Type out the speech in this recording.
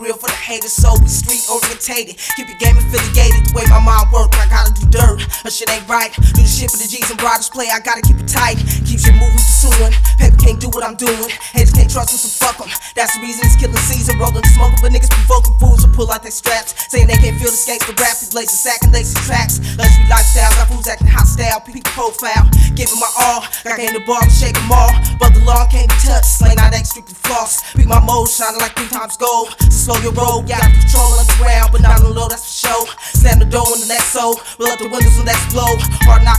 real for the haters, so we street orientated. Keep your game affiliated, the way my mind work, I gotta do dirt. Her shit ain't right, do the shit for the G's and brothers play, I gotta keep it tight. Keep shit moving, pursuing, paper can't do what I'm doing. Haters can't trust us, so fuck them. That's the reason it's killing season, rolling the smoke, but niggas provoking fools to pull out their straps, saying they can't feel the skates, the rap, these laces, sacking laces tracks. Luxury lifestyle, got fools acting hostile, people profile, giving my all. I came to bar and shake them all, but the law can't be touched. Slang out X, strictly floss. Beat my mode, shining like 3 times gold. So slow your roll, yeah, I control underground, but not on low, that's for sure. Slam the door in the next soul, roll up the windows and let's blow. Hard knock